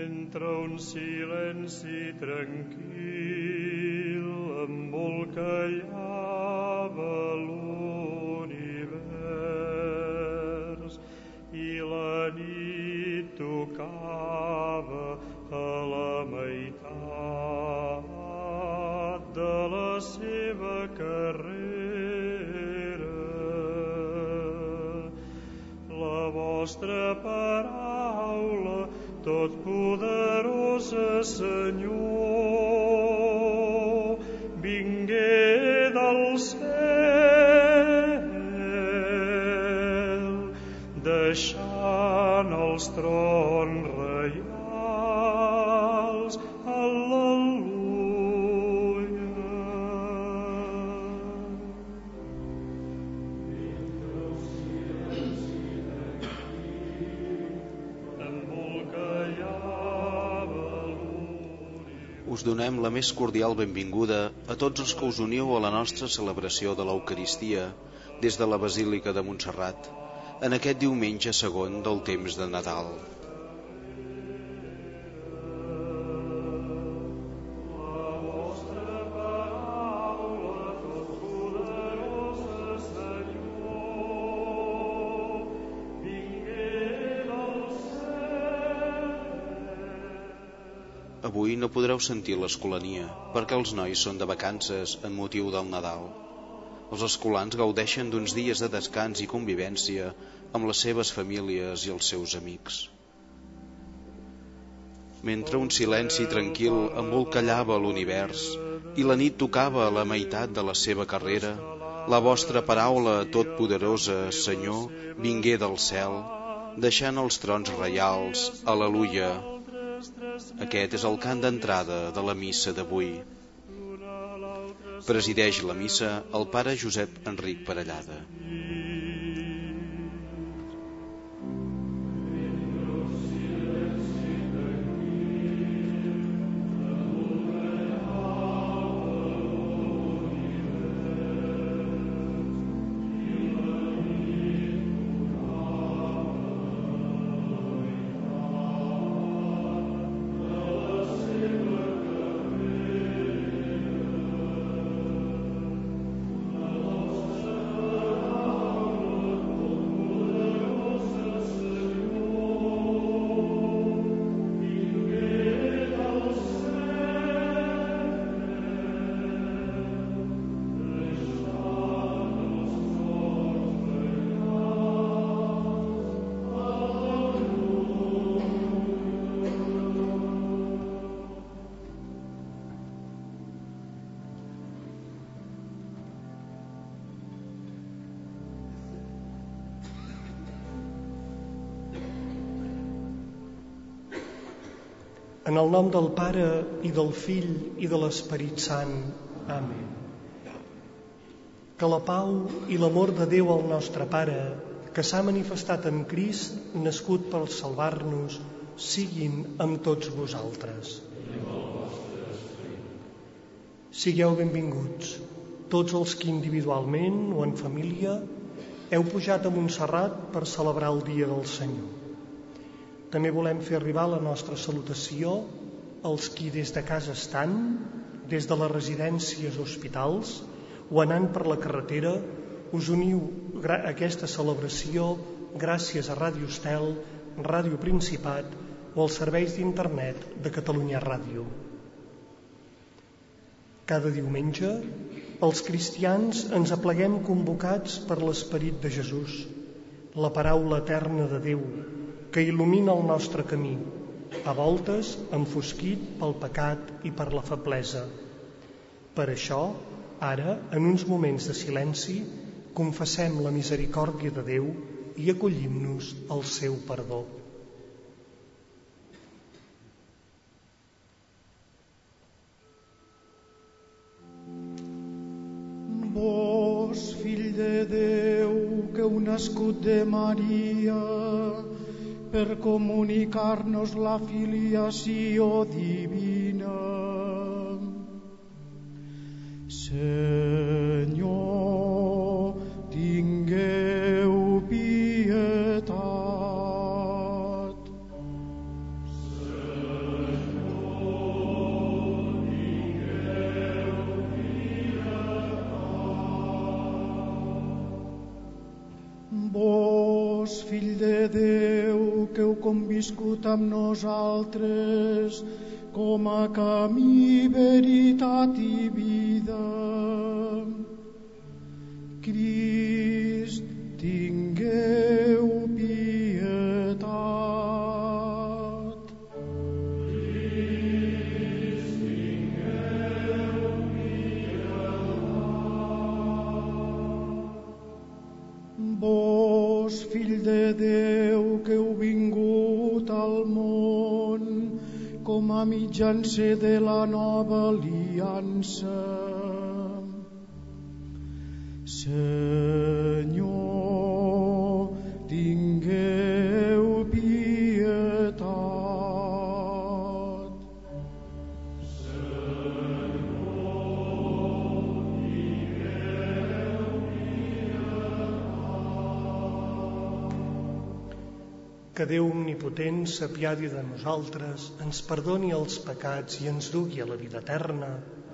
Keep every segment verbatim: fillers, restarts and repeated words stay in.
Mentre un silenci tranquil embolcallava l'univers i la nit tocava a la meitat de la seva carrera, la vostra paraula, totpoderosa Senyor, vingué del cel, deixant els trons reials. Al·leluia. Us donem la més cordial benvinguda a tots els que us uniu a la nostra celebració de l'Eucaristia des de la Basílica de Montserrat, en aquest diumenge segon del temps de Nadal. Avui no podreu sentir l'escolania, perquè els nois són de vacances en motiu del Nadal. Els escolans gaudeixen d'uns dies de descans i convivència amb les seves famílies i els seus amics. Mentre un silenci tranquil embolcallava l'univers i la nit tocava a la meitat de la seva carrera, la vostra paraula totpoderosa, Senyor, vingué del cel, deixant els trons reials. Al·leluia. Aquest és el cant d'entrada de la missa d'avui. Presideix la missa el pare Josep Enric Parellada. En el nom del Pare, i del Fill, i de l'Esperit Sant. Amén. Que la pau i l'amor de Déu, el nostre Pare, que s'ha manifestat en Crist, nascut per salvar-nos, siguin amb tots vosaltres. Sigueu benvinguts, tots els que individualment o en família heu pujat a Montserrat per celebrar el dia del Senyor. També volem fer arribar la nostra salutació als qui des de casa estan, des de les residències o hospitals, o anant per la carretera, us uniu a aquesta celebració gràcies a Ràdio Estel, Ràdio Principat o als serveis d'internet de Catalunya Ràdio. Cada diumenge, els cristians ens apleguem convocats per l'Esperit de Jesús, la paraula eterna de Déu, que il·lumina el nostre camí, a voltes enfosquit pel pecat i per la feblesa. Per això, ara, en uns moments de silenci, confessem la misericòrdia de Déu i acollim-nos al seu perdó. Vos, Fill de Déu, que heu nascut de Maria, per comunicar-nos la filiació divina. Senyor, tingueu pietat. Senyor, vos, Fill de Déu, que heu conviscut amb nosaltres com a camí, veritat i vida. Crist, tingueu pietat. Crist, tingueu pietat. Vos, Fill de Déu, que heu vingut al món com a mitjancer de la nova aliança. Senyor, tingueu pietat. Senyor, tingueu pietat. Que Déu omnipotent s'apiadi de nosaltres, ens perdoni els pecats i ens dugui a la vida eterna.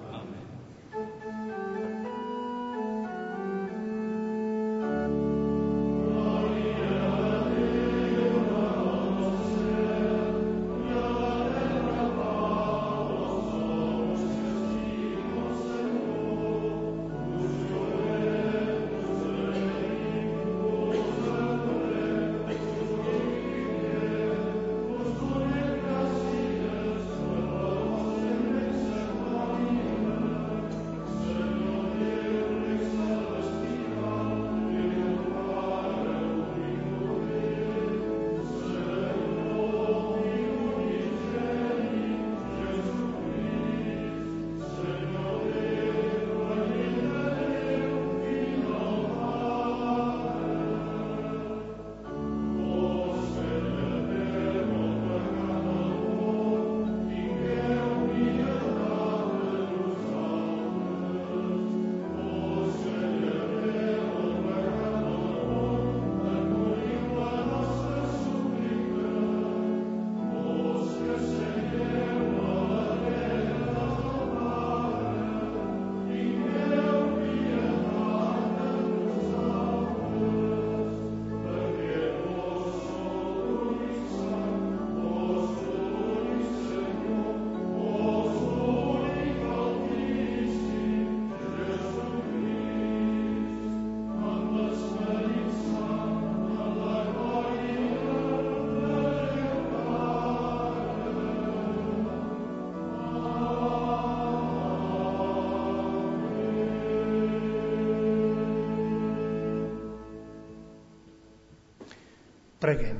Preguem.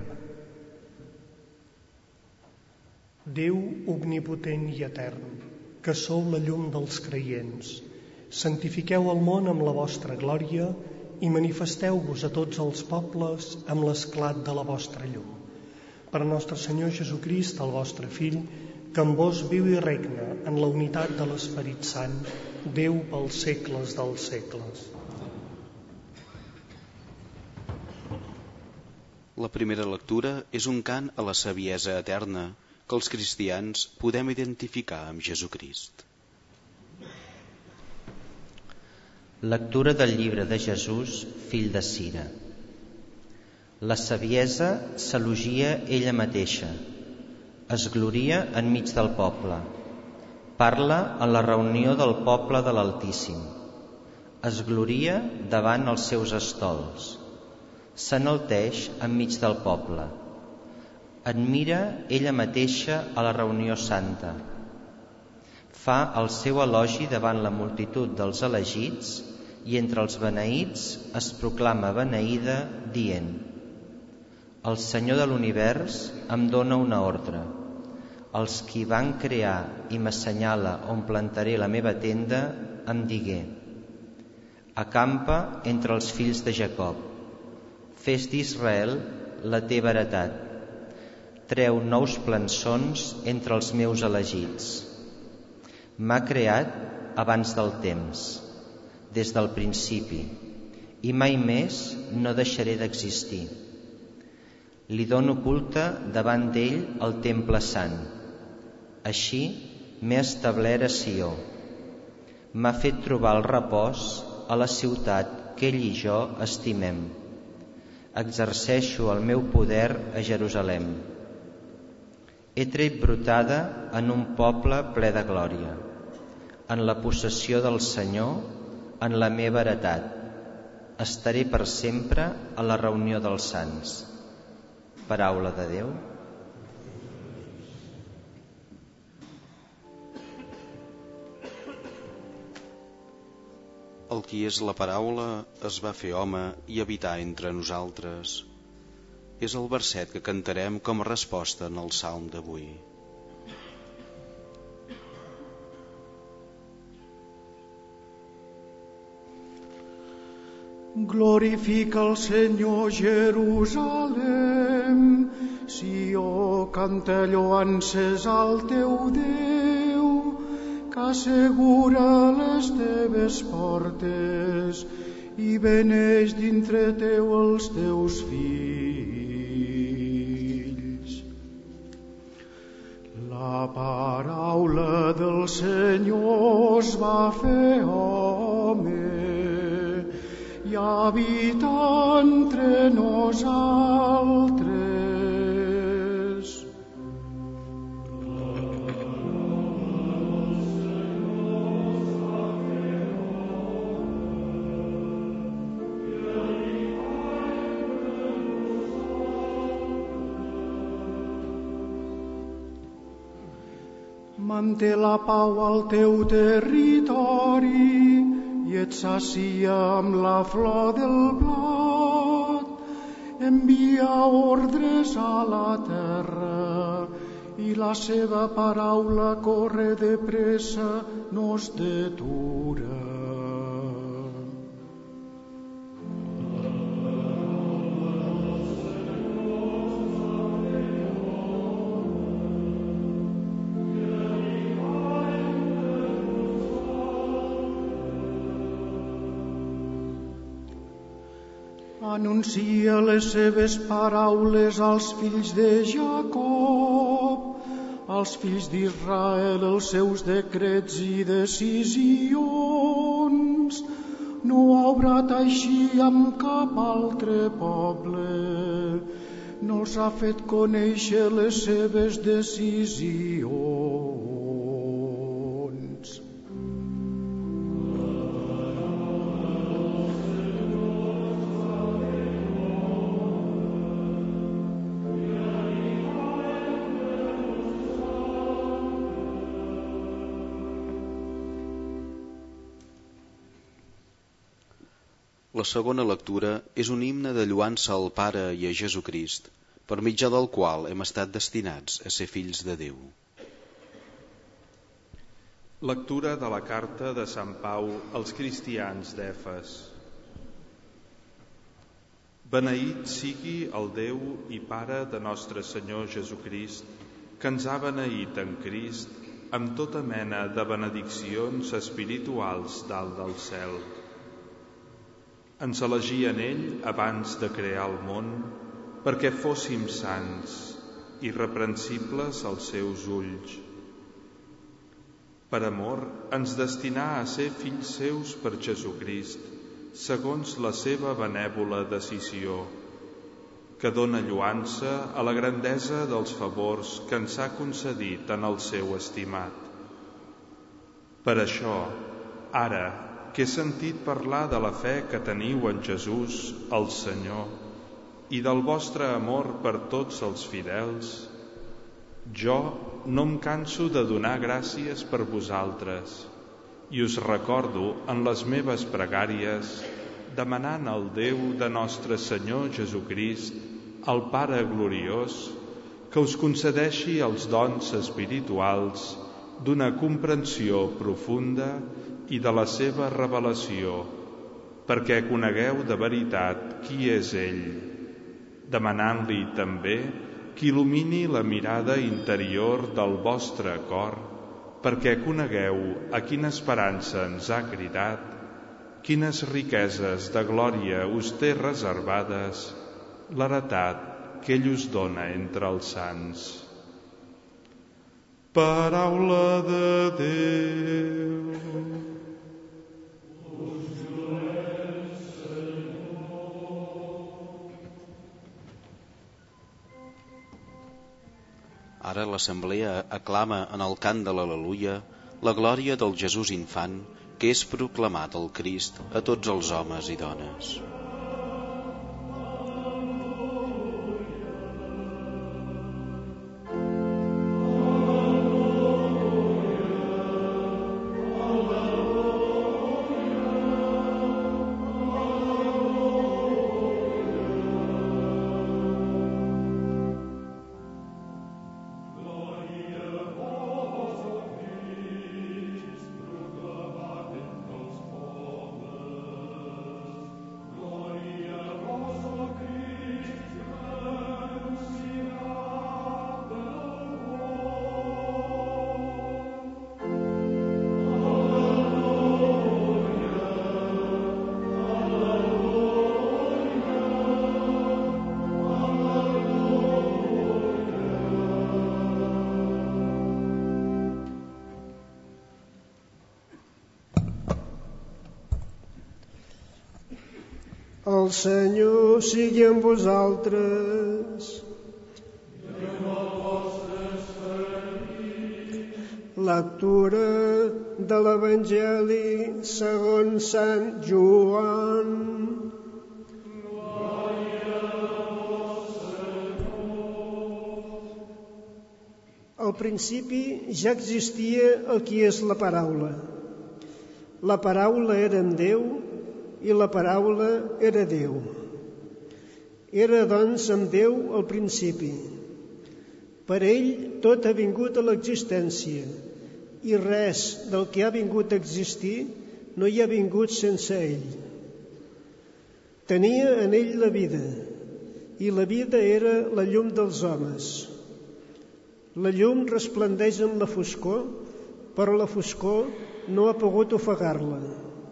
Déu omnipotent i etern, que sou la llum dels creients, santifiqueu el món amb la vostra glòria i manifesteu-vos a tots els pobles amb l'esclat de la vostra llum. Per nostre Senyor Jesucrist, el vostre Fill, que amb vos viu i regna en la unitat de l'Esperit Sant, Déu pels segles dels segles. La primera lectura és un cant a la saviesa eterna que els cristians podem identificar amb Jesucrist. Lectura del llibre de Jesús, fill de Cira. La saviesa s'elogia ella mateixa, es gloria enmig del poble, parla en la reunió del poble de l'Altíssim, es gloria davant els seus estols, s'enalteix enmig del poble, admira ella mateixa a la reunió santa, fa el seu elogi davant la multitud dels elegits i entre els beneïts es proclama beneïda dient: el Senyor de l'univers em dóna una ordre, els qui van crear i m'assenyala on plantaré la meva tenda em digué: acampa entre els fills de Jacob, fes d'Israel la teva heretat, treu nous plançons entre els meus elegits. M'ha creat abans del temps, des del principi, i mai més no deixaré d'existir. Li dono culte davant d'ell al temple sant. Així m'he establert a Sió. M'ha fet trobar el repòs a la ciutat que ell i jo estimem. exerceixo el meu poder a Jerusalem. He tret brotada en un poble ple de glòria, en la possessió del Senyor, en la meva heretat. Estaré per sempre a la reunió dels sants. Paraula de Déu. El qui és la paraula es va fer home i habitar entre nosaltres. És el verset que cantarem com a resposta en el salm d'avui. Glorifica el Senyor Jerusalem, Sió, canta lloances al teu Déu, que assegura les teves portes i beneix dintre teu els teus fills. La paraula del Senyor es va fer home i habita entre nosaltres. Manté la pau al teu territori i et sacia amb la flor del blat. Envia ordres a la terra i la seva paraula corre de pressa, no es detura. Anuncia les seves paraules als fills de Jacob, als fills d'Israel els seus decrets i decisions. No ha obrat així amb cap altre poble, no s'ha fet conèixer les seves decisions. La segona lectura és un himne de lloança al Pare i a Jesucrist, per mitjà del qual hem estat destinats a ser fills de Déu. Lectura de la carta de Sant Pau als cristians d'Efes. Beneït sigui el Déu i Pare de nostre Senyor Jesucrist, que ens ha beneït en Crist amb tota mena de benediccions espirituals dalt del cel. Ens elegí en ell abans de crear el món perquè fóssim sants, irreprensibles als seus ulls. Per amor ens destinà a ser fills seus per Jesucrist, segons la seva benèvola decisió, que dóna lloança a la grandesa dels favors que ens ha concedit en el seu estimat. Per això, ara, que he sentit parlar de la fe que teniu en Jesús, el Senyor, i del vostre amor per tots els fidels, jo no em canso de donar gràcies per vosaltres i us recordo en les meves pregàries demanant al Déu de nostre Senyor Jesucrist, el Pare gloriós, que us concedeixi els dons espirituals d'una comprensió profunda i de la seva revelació, perquè conegueu de veritat qui és ell, demanant-li també que il·lumini la mirada interior del vostre cor, perquè conegueu a quina esperança ens ha cridat, quines riqueses de glòria us té reservades, l'heretat que ell us dona entre els sants. Paraula de Déu. Ara l'assemblea aclama en el cant de l'Al·leluia la glòria del Jesús infant, que és proclamat el Crist a tots els homes i dones. El Senyor sigui amb vosaltres. Lectura de l'Evangeli segons Sant Joan. Al principi ja existia el qui és la paraula. La paraula era amb Déu i la paraula era Déu. Era, doncs, amb Déu al principi. Per ell tot ha vingut a l'existència i res del que ha vingut a existir no hi ha vingut sense ell. Tenia en ell la vida i la vida era la llum dels homes. La llum resplendeix en la foscor, però la foscor no ha pogut ofegar-la.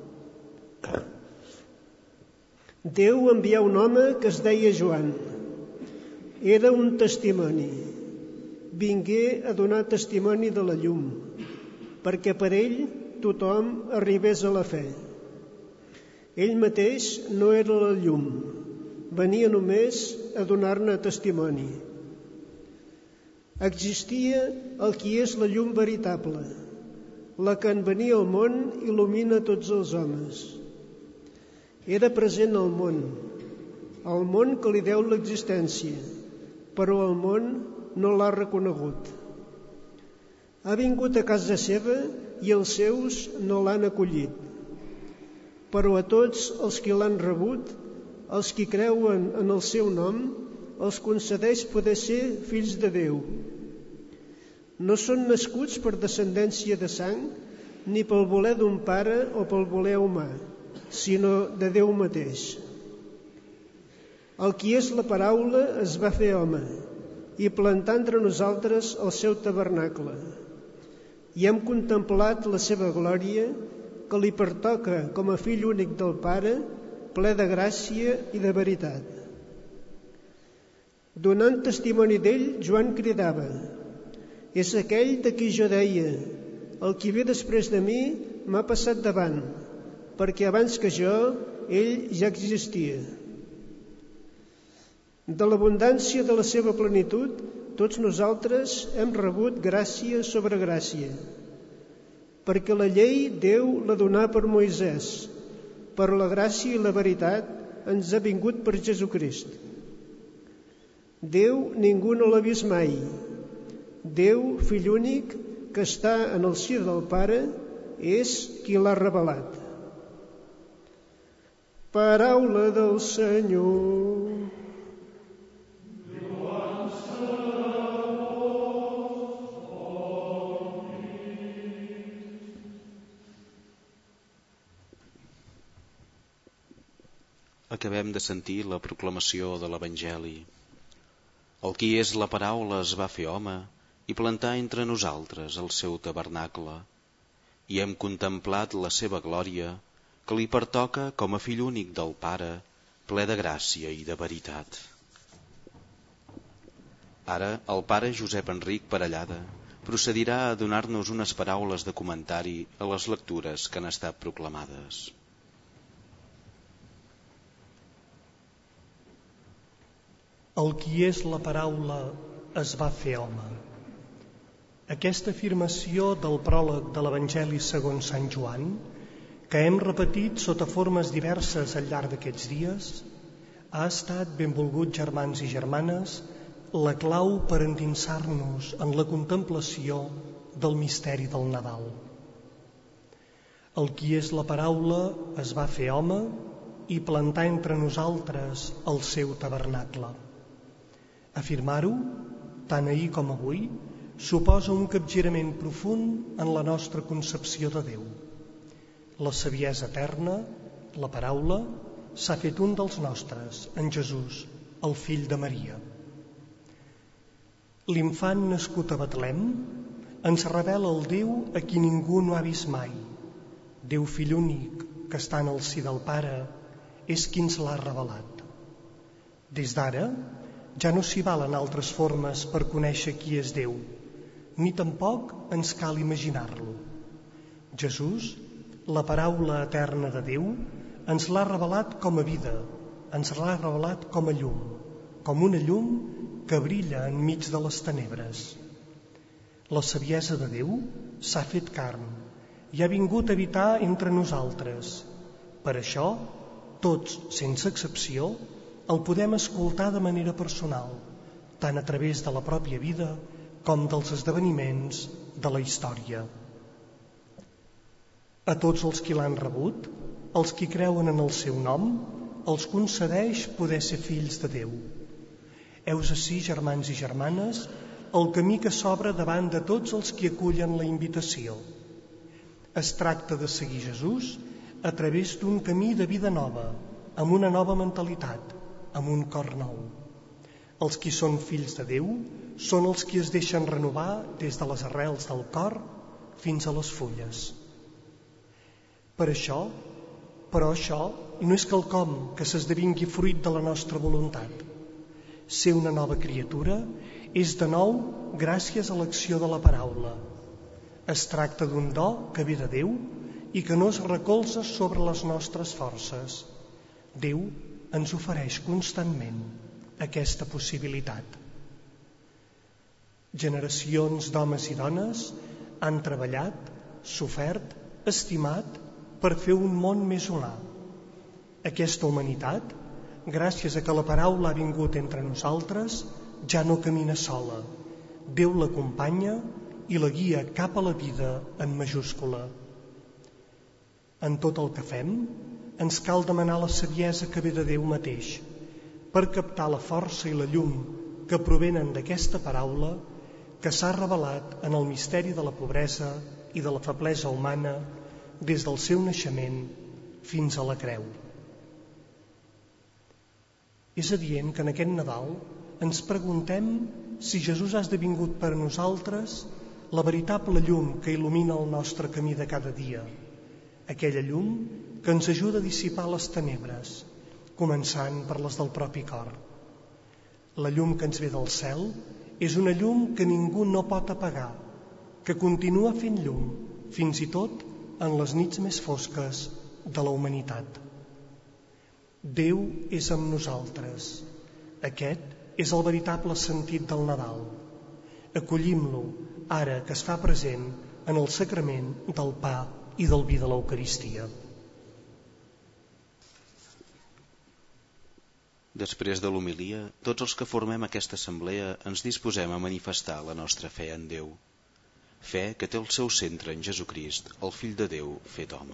Déu envià un home que es deia Joan. Era un testimoni. Vingué a donar testimoni de la llum, perquè per ell tothom arribés a la fe. Ell mateix no era la llum, venia només a donar-ne testimoni. Existia el qui és la llum veritable, la que en venir al món il·lumina tots els homes. Era present al món, al món que li deu l'existència, però el món no l'ha reconegut. Ha vingut a casa seva i els seus no l'han acollit. Però a tots els que l'han rebut, els que creuen en el seu nom, els concedeix poder ser fills de Déu. No són nascuts per descendència de sang, ni pel voler d'un pare o pel voler humà, sinó de Déu mateix. El qui és la paraula es va fer home i plantà entre nosaltres el seu tabernacle. I hem contemplat la seva glòria, que li pertoca com a fill únic del Pare, ple de gràcia i de veritat. Donant testimoni d'ell, Joan cridava: «És aquell de qui jo deia, el qui ve després de mi m'ha passat davant, perquè abans que jo, ell ja existia». De l'abundància de la seva plenitud, tots nosaltres hem rebut gràcia sobre gràcia, perquè la llei Déu la donà per Moisès, però la gràcia i la veritat ens ha vingut per Jesucrist. Déu ningú no l'ha vist mai. Déu, fill únic, que està en el si del Pare, és qui l'ha revelat. Paraula del Senyor. Acabem de sentir la proclamació de l'Evangeli. El qui és la paraula es va fer home i plantà entre nosaltres el seu tabernacle, i hem contemplat la seva glòria, que li pertoca com a fill únic del Pare, ple de gràcia i de veritat. Ara el pare Josep Enric Parellada procedirà a donar-nos unes paraules de comentari a les lectures que han estat proclamades. El qui és la paraula es va fer home. Aquesta afirmació del pròleg de l'Evangeli segons Sant Joan, que hem repetit sota formes diverses al llarg d'aquests dies, ha estat, benvolguts germans i germanes, la clau per endinsar-nos en la contemplació del misteri del Nadal. El qui és la paraula es va fer home i plantar entre nosaltres el seu tabernacle. Afirmar-ho, tant ahir com avui, suposa un capgirament profund en la nostra concepció de Déu. La saviesa eterna, la paraula, s'ha fet un dels nostres, en Jesús, el fill de Maria. L'infant nascut a Betlem ens revela el Déu a qui ningú no ha vist mai. Déu fill únic, que està en el si del Pare, és qui ens l'ha revelat. Des d'ara, ja no s'hi valen altres formes per conèixer qui és Déu, ni tampoc ens cal imaginar-lo. Jesús, la paraula eterna de Déu, ens l'ha revelat com a vida, ens l'ha revelat com a llum, com una llum que brilla enmig de les tenebres. La saviesa de Déu s'ha fet carn i ha vingut a habitar entre nosaltres. Per això, tots, sense excepció, el podem escoltar de manera personal, tant a través de la pròpia vida com dels esdeveniments de la història. A tots els qui l'han rebut, els qui creuen en el seu nom, els concedeix poder ser fills de Déu. Heus ací, germans i germanes, el camí que s'obre davant de tots els qui acullen la invitació. Es tracta de seguir Jesús a través d'un camí de vida nova, amb una nova mentalitat, amb un cor nou. Els qui són fills de Déu són els qui es deixen renovar des de les arrels del cor fins a les fulles. Per això, però això no és quelcom que s'esdevingui fruit de la nostra voluntat. Ser una nova criatura és de nou gràcies a l'acció de la paraula. Es tracta d'un do que ve de Déu i que no es recolza sobre les nostres forces. Déu ens ofereix constantment aquesta possibilitat. Generacions d'homes i dones han treballat, sofert, estimat per fer un món més humà. Aquesta humanitat, gràcies a que la paraula ha vingut entre nosaltres, ja no camina sola. Déu l'acompanya i la guia cap a la vida en majúscula. En tot el que fem, ens cal demanar la saviesa que ve de Déu mateix, per captar la força i la llum que provenen d'aquesta paraula que s'ha revelat en el misteri de la pobresa i de la feblesa humana des del seu naixement fins a la creu. És adient que en aquest Nadal ens preguntem si Jesús ha esdevingut per a nosaltres la veritable llum que il·lumina el nostre camí de cada dia, aquella llum que ens ajuda a dissipar les tenebres, començant per les del propi cor. La llum que ens ve del cel és una llum que ningú no pot apagar, que continua fent llum, fins i tot en les nits més fosques de la humanitat. Déu és amb nosaltres. Aquest és el veritable sentit del Nadal. Acollim-lo ara que es fa present en el sacrament del pa i del vi de l'Eucaristia. Després de l'homilia, tots els que formem aquesta assemblea ens disposem a manifestar la nostra fe en Déu. Fe que té el seu centre en Jesucrist, el Fill de Déu fet home.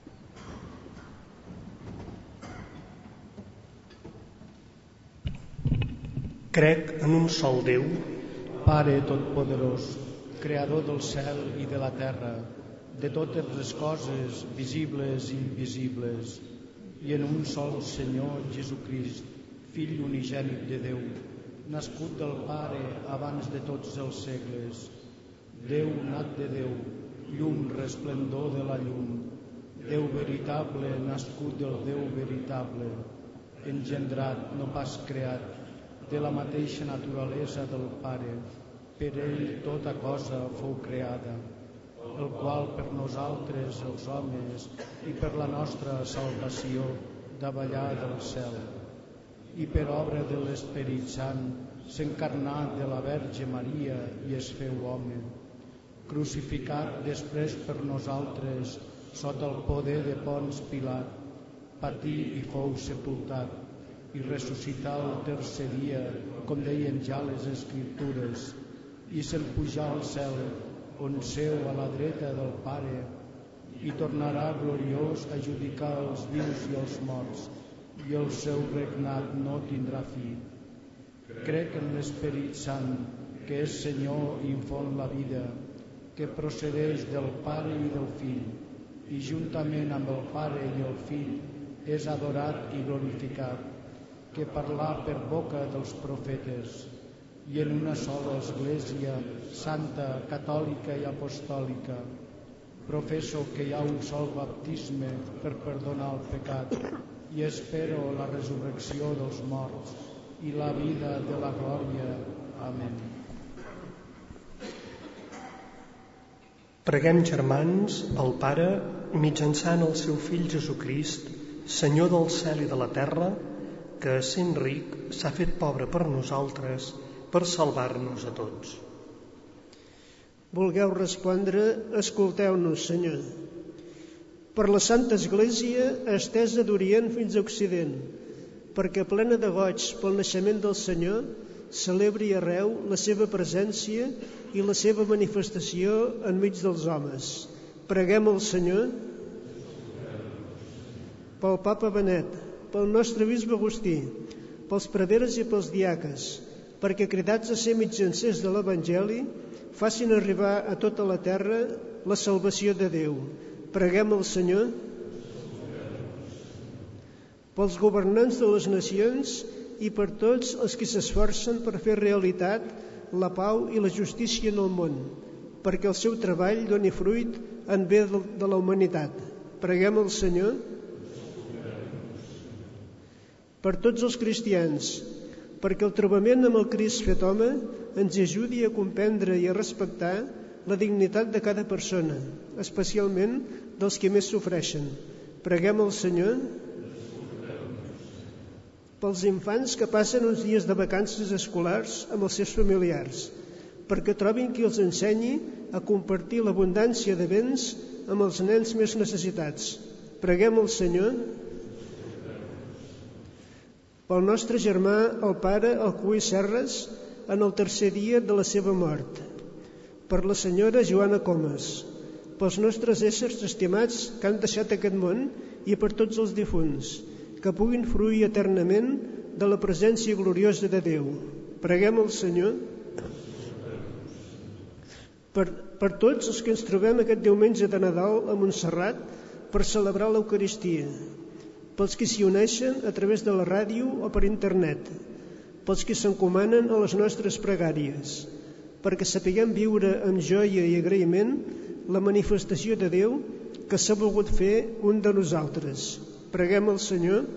Crec en un sol Déu, Pare Totpoderós, Creador del cel i de la terra, de totes les coses visibles i invisibles, i en un sol Senyor Jesucrist, Fill unigènit de Déu, nascut del Pare abans de tots els segles, Déu nat de Déu, llum resplendor de la llum, Déu veritable nascut del Déu veritable, engendrat, no pas creat, de la mateixa naturalesa del Pare, per ell tota cosa fou creada, el qual per nosaltres els homes i per la nostra salvació davallà del cel, i per obra de l'Esperit Sant s'encarnà de la Verge Maria i es feu home, crucificat després per nosaltres sota el poder de Pons Pilat, patí i fou sepultat, i ressuscità el tercer dia, com deien ja les Escriptures, i se'n pujà al cel, on seu a la dreta del Pare, i tornarà gloriós a judicar els vius i els morts, i el seu regnat no tindrà fi. Crec en l'Esperit Sant, que és Senyor i infon la vida, que procedeix del Pare i del Fill, i juntament amb el Pare i el Fill és adorat i glorificat, que parlà per boca dels profetes, i en una sola Església santa, catòlica i apostòlica, professo que hi ha un sol baptisme per perdonar el pecat, i espero la resurrecció dels morts i la vida de la glòria. Amén. Preguem, germans, al Pare, mitjançant el seu Fill Jesucrist, Senyor del cel i de la terra, que, sent ric, s'ha fet pobre per nosaltres, per salvar-nos a tots. Vulgueu respondre, escolteu-nos, Senyor. Per la Santa Església, estesa d'Orient fins a Occident, perquè plena de goig pel naixement del Senyor, celebri arreu la seva presència i la seva manifestació enmig dels homes. Preguem al Senyor pel Papa Benet, pel nostre bisbe Agustí, pels preveres i pels diaques, perquè cridats a ser mitjancers de l'Evangeli, facin arribar a tota la terra la salvació de Déu. Preguem al Senyor pels governants de les nacions i per tots els que s'esforcen per fer realitat la pau i la justícia en el món, perquè el seu treball doni fruit en bé de la humanitat. Preguem al Senyor per tots els cristians, perquè el trobament amb el Crist fet home ens ajudi a comprendre i a respectar la dignitat de cada persona, especialment dels que més sofreixen. Preguem al Senyor pels infants que passen uns dies de vacances escolars amb els seus familiars, perquè trobin qui els ensenyi a compartir l'abundància de béns amb els nens més necessitats. Preguem al Senyor pel nostre germà, el pare Alcuí Serres, en el tercer dia de la seva mort, per la senyora Joana Comas, pels nostres éssers estimats que han deixat aquest món i per tots els difunts, que puguin fruir eternament de la presència gloriosa de Déu. Preguem al Senyor per, per tots els que ens trobem aquest diumenge de Nadal a Montserrat per celebrar l'Eucaristia, pels que s'hi uneixen a través de la ràdio o per internet, pels que s'encomanen a les nostres pregàries, perquè sapiguem viure amb joia i agraïment la manifestació de Déu que s'ha volgut fer un de nosaltres. Preguem al Senyor.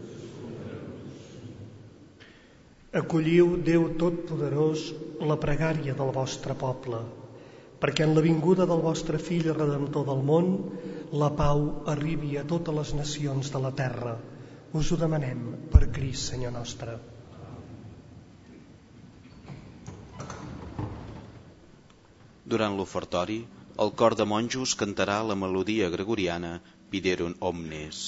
Acolliu, Déu Totpoderós, la pregària del vostre poble, perquè en la vinguda del vostre Fill Redemptor del món la pau arribi a totes les nacions de la terra. Us ho demanem per Crist, Senyor nostre. Durant l'ofertori, el cor de monjos cantarà la melodia gregoriana Viderum Omnes.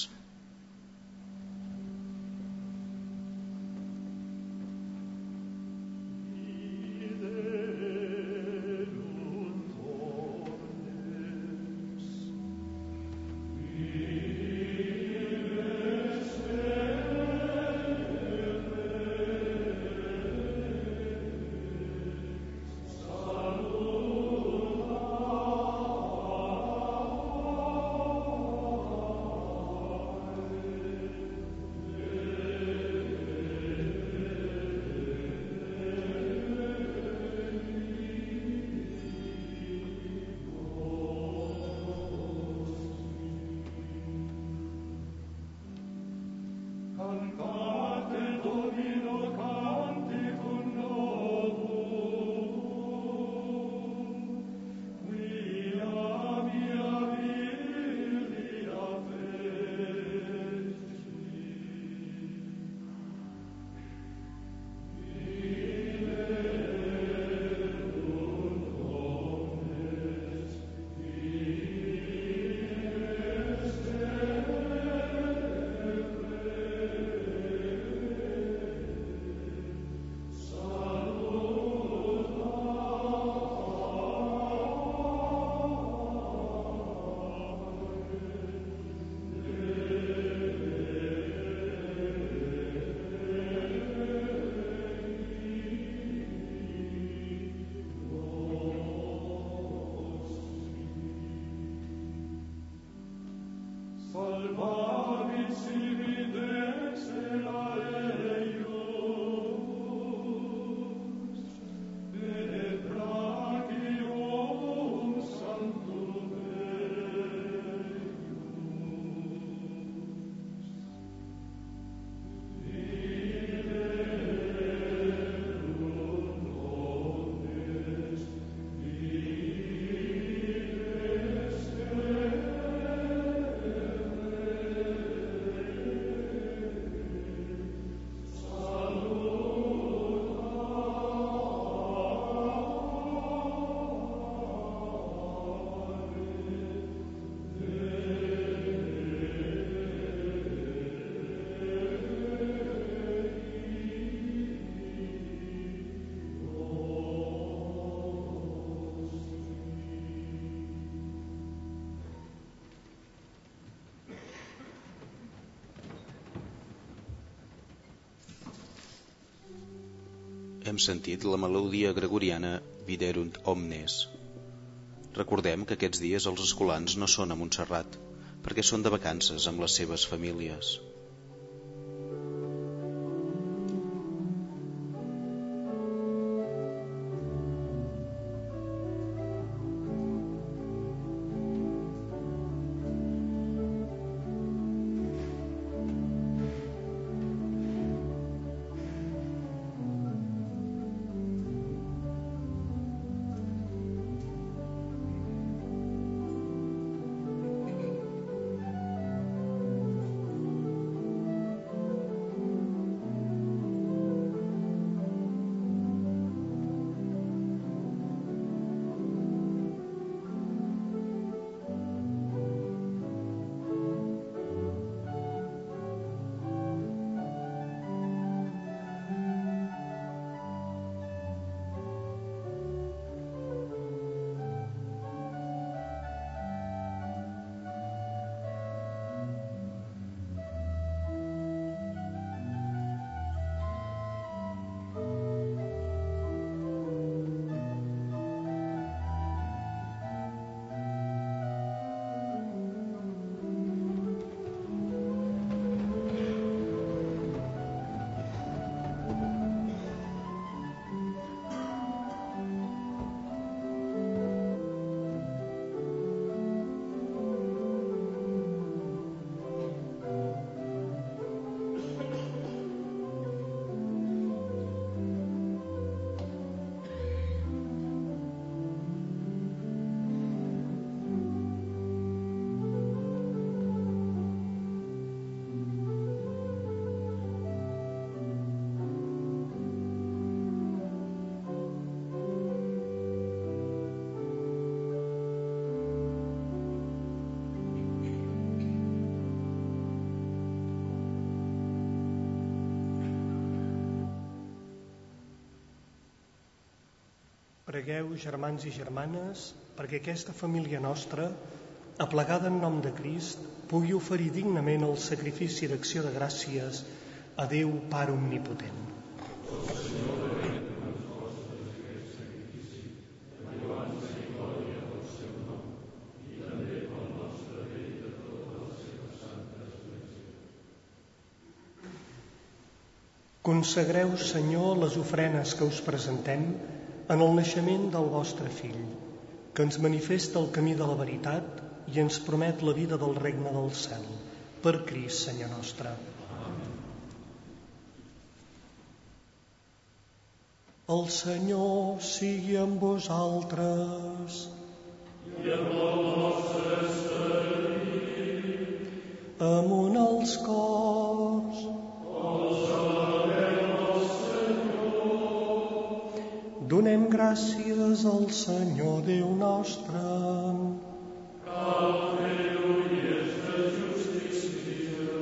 hem sentit la melodia gregoriana Viderunt Omnes. Recordem que aquests dies els escolans no són a Montserrat, perquè són de vacances amb les seves famílies. Pregueu, germans i germanes, perquè aquesta família nostra, aplegada en nom de Crist, pugui oferir dignament el sacrifici d'acció de gràcies a Déu Pare Omnipotent. Consagreu, Senyor, les ofrenes que us presentem en el naixement del vostre Fill, que ens manifesta el camí de la veritat i ens promet la vida del regne del cel. Per Crist, Senyor nostre. El Senyor sigui amb vosaltres. I amb el nostre esperit. Amunt els cors. Donem gràcies al Senyor Déu nostre. Cal fer-ho i és de justícia.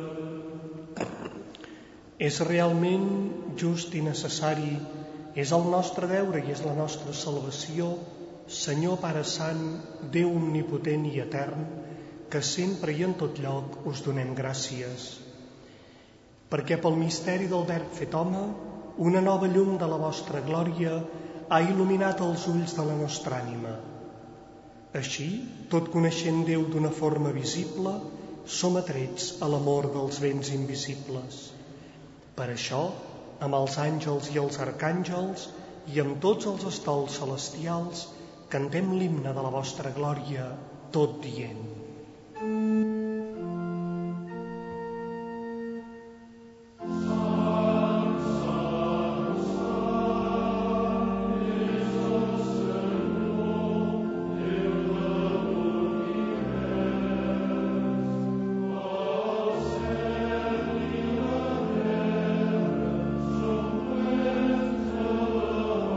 És realment just i necessari, és el nostre deure i és la nostra salvació, Senyor Pare Sant, Déu omnipotent i etern, que sempre i en tot lloc us donem gràcies. Perquè pel misteri del Verb fet home, una nova llum de la vostra glòria ha il·luminat els ulls de la nostra ànima. Així, tot coneixent Déu d'una forma visible, som atrets a l'amor dels béns invisibles. Per això, amb els àngels i els arcàngels i amb tots els estols celestials, cantem l'himne de la vostra glòria, tot dient.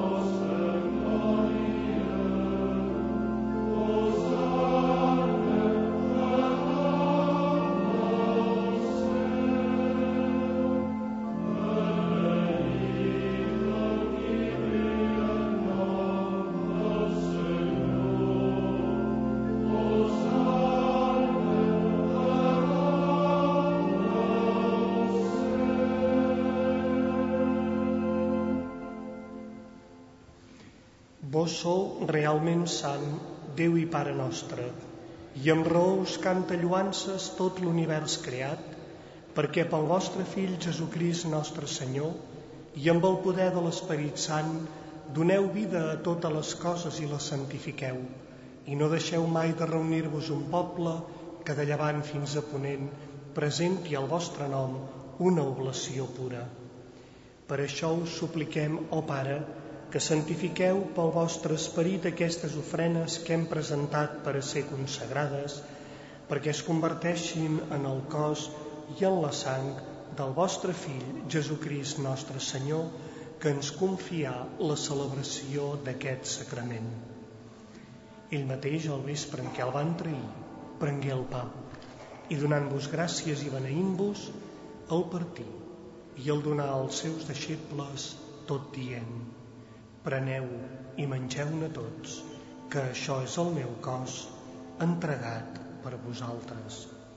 Hosanna. Vos sou realment sant, Déu i Pare nostre, i amb raó us canta lloances tot l'univers creat, perquè pel vostre Fill Jesucrist nostre Senyor, i amb el poder de l'Esperit Sant, doneu vida a totes les coses i les santifiqueu, i no deixeu mai de reunir-vos un poble que de llevant fins a ponent presenti al vostre nom una oblació pura. Per això us supliquem, ó Pare, que santifiqueu pel vostre esperit aquestes ofrenes que hem presentat per a ser consagrades, perquè es converteixin en el cos i en la sang del vostre Fill, Jesucrist nostre Senyor, que ens confià la celebració d'aquest sacrament. Ell mateix, al vespre en què el van trair, prengué el pa, i donant-vos gràcies i beneint-vos, el partí, i el donà als seus deixebles, tot dient: preneu i mengeu-ne tots, que això és el meu cos, entregat per vosaltres.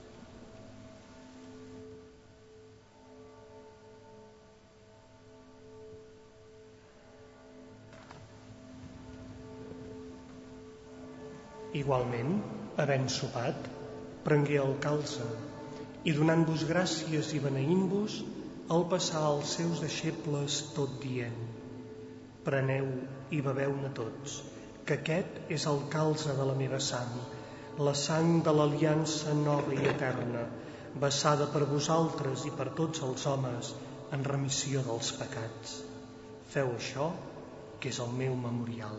Igualment, havent sopat, prengué el calze, i donant-vos gràcies i beneint-vos, el passà als seus deixebles tot dient: preneu i beveu-ne tots, que aquest és el calze de la meva sang, la sang de l'aliança nova i eterna, vessada per vosaltres i per tots els homes en remissió dels pecats. Feu això, que és el meu memorial.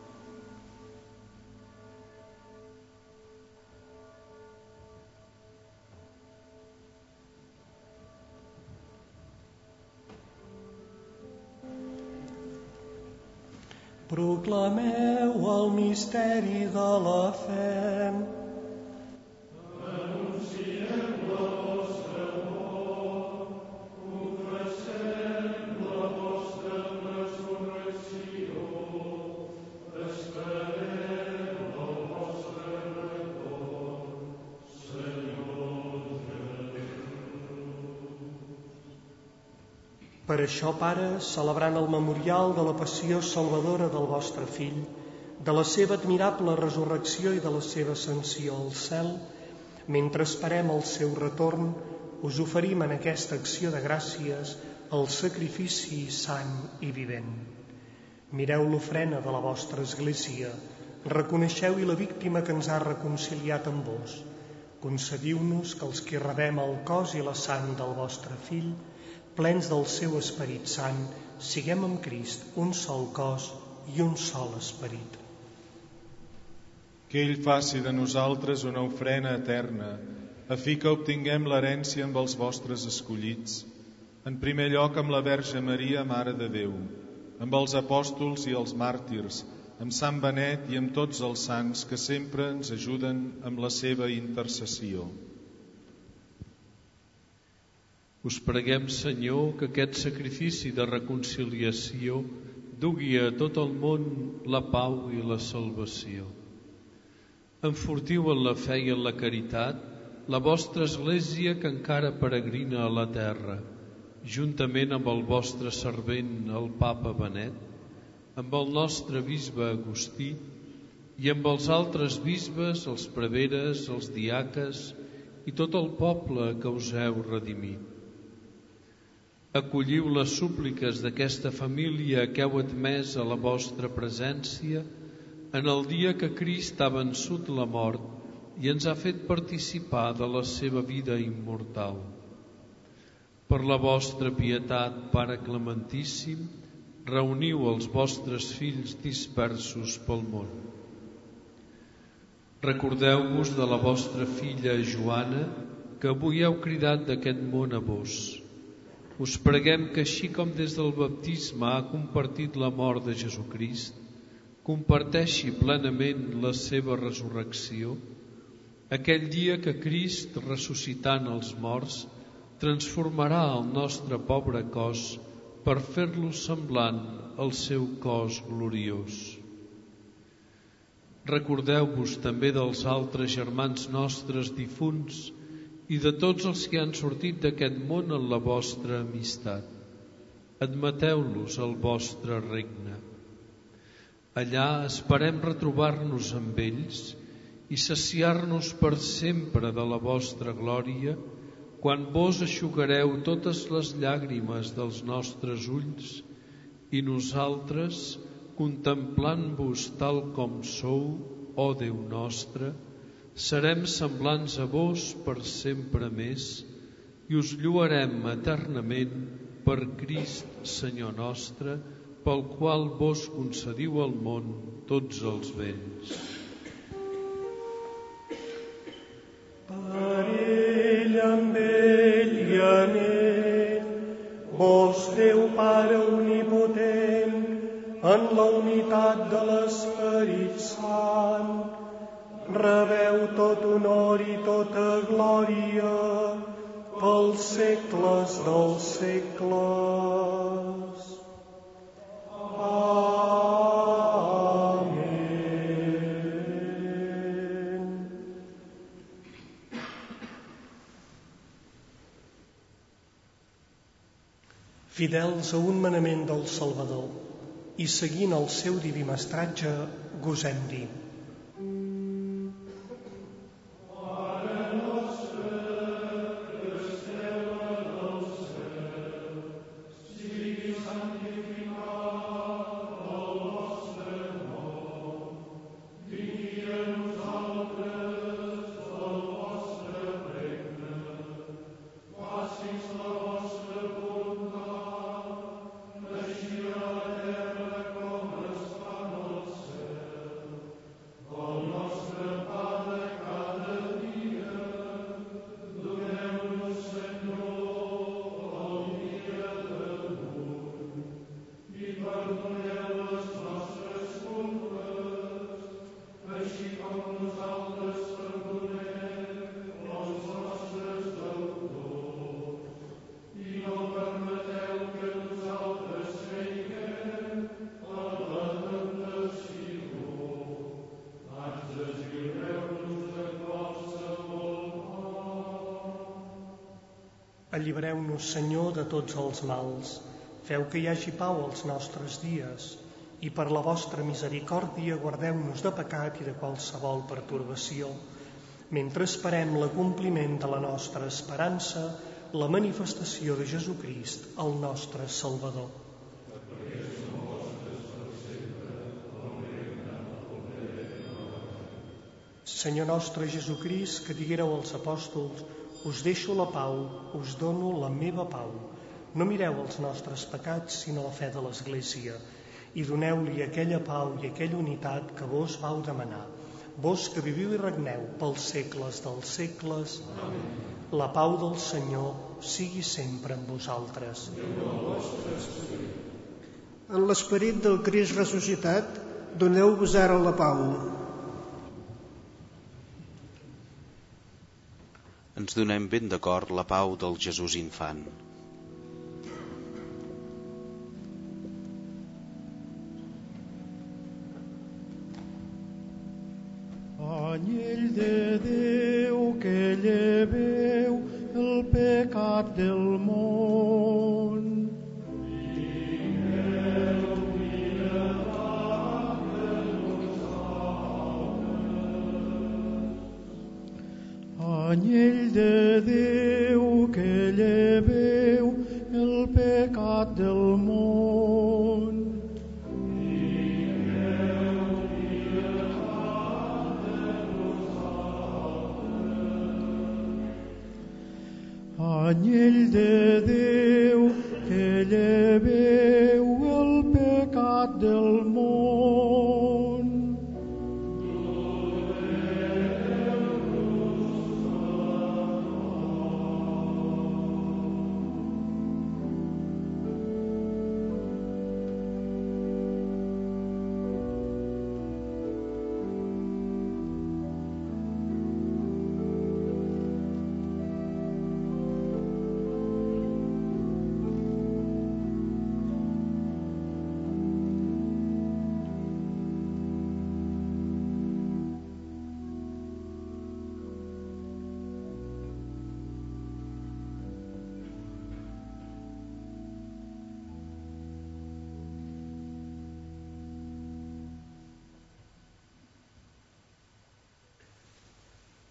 Proclameu el misteri de la fe. Anunciem la vostra mort, confessem la vostra resurrecció, esperem el vostre retorn, Senyor Jesús. Per això, Pare, celebrant el memorial de la passió salvadora del vostre Fill, de la seva admirable resurrecció i de la seva ascensió al cel, mentre esperem el seu retorn, us oferim en aquesta acció de gràcies el sacrifici sant i vivent. Mireu l'ofrena de la vostra Església, reconeixeu-hi la víctima que ens ha reconciliat amb vos. Concediu-nos que els que rebem el cos i la sang del vostre Fill, plens del seu Esperit Sant, siguem amb Crist un sol cos i un sol esperit. Que ell faci de nosaltres una ofrena eterna, a fi que obtinguem l'herència amb els vostres escollits, en primer lloc amb la Verge Maria, Mare de Déu, amb els apòstols i els màrtirs, amb Sant Benet i amb tots els sants que sempre ens ajuden amb la seva intercessió. Us preguem, Senyor, que aquest sacrifici de reconciliació dugui a tot el món la pau i la salvació. Enfortiu en la fe i en la caritat la vostra Església que encara peregrina a la terra, juntament amb el vostre servent, el Papa Benet, amb el nostre bisbe Agustí i amb els altres bisbes, els preveres, els diaques i tot el poble que us heu redimit. Acolliu les súpliques d'aquesta família que heu admès a la vostra presència en el dia que Crist ha vençut la mort i ens ha fet participar de la seva vida immortal. Per la vostra pietat, Pare Clementíssim, reuniu els vostres fills dispersos pel món. Recordeu-vos de la vostra filla Joana, que avui heu cridat d'aquest món a vos. Us preguem que així com des del baptisme ha compartit la mort de Jesucrist, comparteixi plenament la seva resurrecció, aquell dia que Crist, ressuscitant els morts, transformarà el nostre pobre cos per fer-lo semblant al seu cos gloriós. Recordeu-vos també dels altres germans nostres difunts i de tots els que han sortit d'aquest món en la vostra amistat. Admeteu-los al vostre regne. Allà esperem retrobar-nos amb ells i saciar-nos per sempre de la vostra glòria, quan vos eixugareu totes les llàgrimes dels nostres ulls i nosaltres, contemplant-vos tal com sou, ó Déu nostre, serem semblants a vos per sempre més i us lloarem eternament per Crist, Senyor nostre, pel qual vos concediu al món tots els béns. Per ell, amb ell i en ell, vos, Déu Pare omnipotent, en la unitat de l'Esperit Sant, rebeu tot honor i tota glòria pels segles dels segles. Amén. Fidels a un manament del Salvador i seguint el seu diví mestratge, gosem dir: Allibereu-nos, Senyor, de tots els mals. Feu que hi hagi pau als nostres dies i per la vostra misericòrdia guardeu-nos de pecat i de qualsevol pertorbació, mentre esperem l'acompliment de la nostra esperança, la manifestació de Jesucrist, el nostre Salvador. Senyor nostre Jesucrist, que diguéreu als apòstols: us deixo la pau, us dono la meva pau. No mireu els nostres pecats, sinó la fe de l'Església, i doneu-li aquella pau i aquella unitat que vos vau demanar. Vos que viviu i regneu pels segles dels segles. Amén. La pau del Senyor sigui sempre amb vosaltres. En l'esperit del Crist ressuscitat, doneu-vos ara la pau. Ens donem ben d'acord la pau del Jesús infant. Anyell de Déu que lleveu el pecat del món. Anyell de Déu que lleveu el pecat del món. Anyell de Déu que lleveu el pecat del món.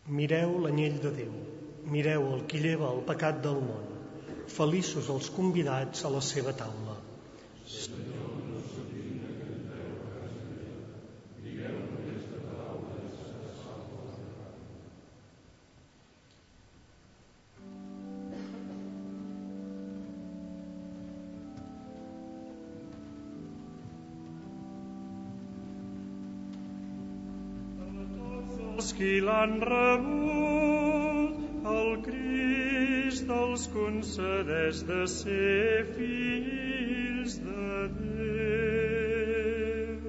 Mireu l'anyell de Déu, mireu el qui lleva el pecat del món. Feliços els convidats a la seva taula. Els qui l'han rebut, el Crist els concedeix de ser fills de Déu.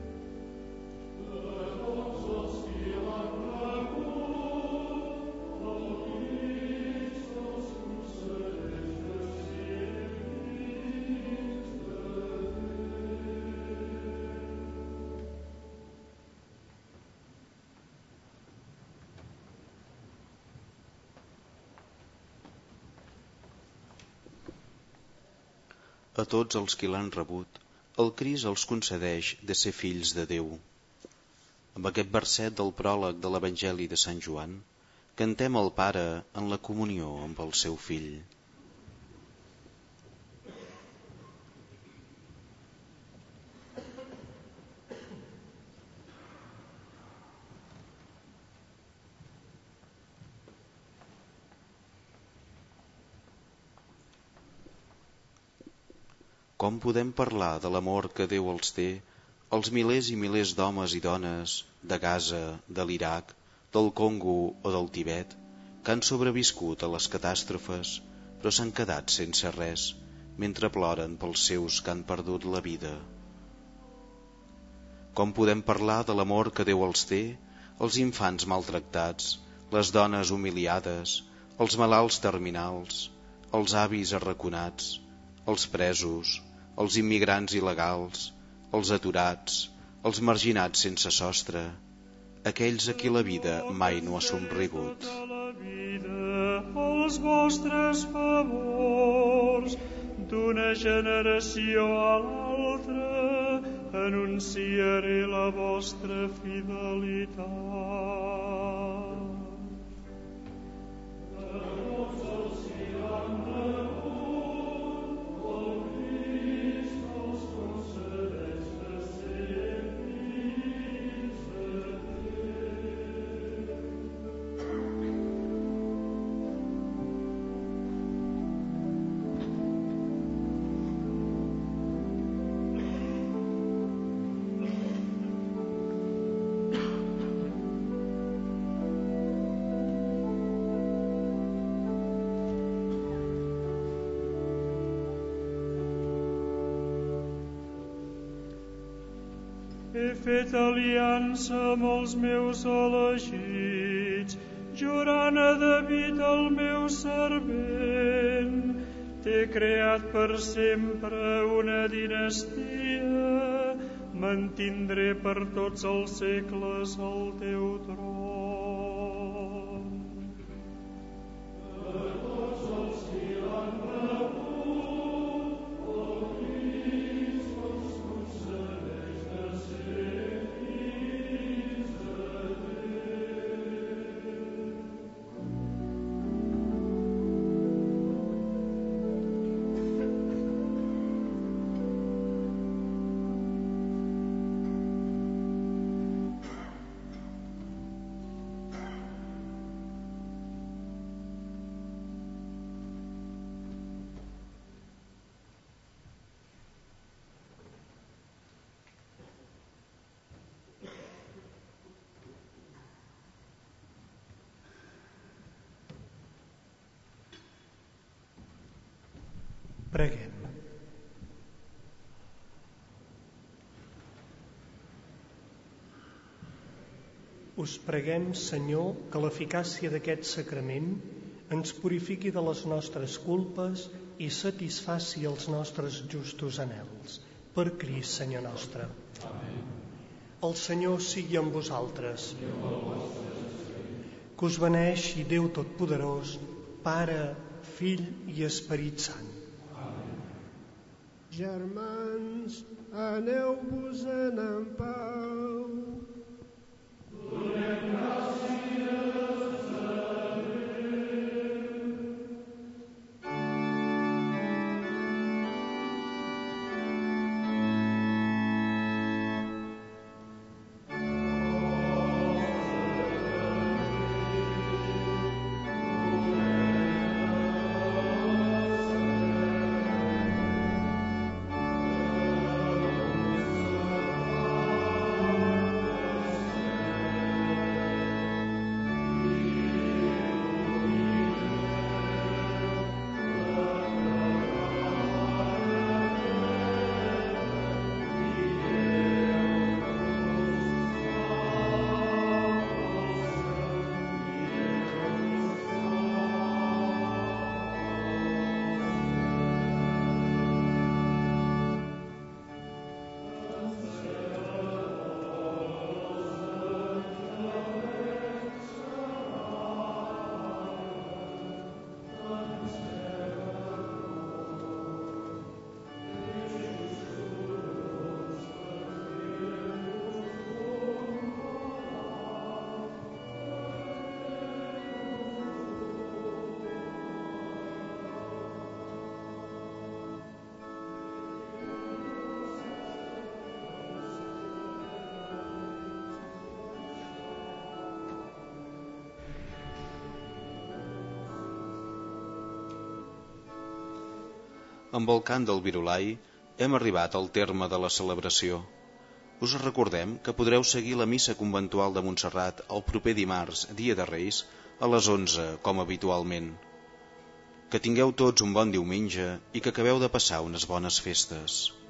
A tots els qui l'han rebut, el Crist els concedeix de ser fills de Déu. A tots els qui l'han rebut, el Crist els concedeix de ser fills de Déu. Amb aquest verset del pròleg de l'Evangeli de Sant Joan, cantem el Pare en la comunió amb el seu Fill. Com podem parlar de l'amor que Déu els té als milers i milers d'homes i dones de Gaza, de l'Iraq, del Congo o del Tibet, que han sobreviscut a les catàstrofes, però s'han quedat sense res, mentre ploren pels seus que han perdut la vida? Com podem parlar de l'amor que Déu els té als infants maltractats, les dones humiliades, els malalts terminals, els avis arraconats, els presos, els immigrants il·legals, els aturats, els marginats sense sostre, aquells a qui la vida mai no ha somrigut. Els vostres favors d'una generació a l'altra anunciaré la vostra fidelitat. A tots els qui l'han rebut, el Crist els concedeix de ser fills de Déu. He fet aliança amb els meus elegits, jurant a David el meu servent. T'he creat per sempre una dinastia, mantindré per tots els segles el teu tron. A tots els qui l'han rebut, el Crist els concedeix de ser fills de Déu. Preguem. Us preguem, Senyor, que l'eficàcia d'aquest sacrament ens purifiqui de les nostres culpes i satisfaci els nostres justos anhels. Per Crist, Senyor nostre. Amén. El Senyor sigui amb vosaltres. Que us beneeixi Déu Totpoderós, Pare, Fill i Esperit Sant. Germans, aneu-vos-en en pau. Donem gràcies amb el cant del virulai, hem arribat al terme de la celebració. Us recordem que podreu seguir la missa conventual de Montserrat el proper dimarts, dia de Reis, a les onze, com habitualment. Que tingueu tots un bon diumenge i que acabeu de passar unes bones festes.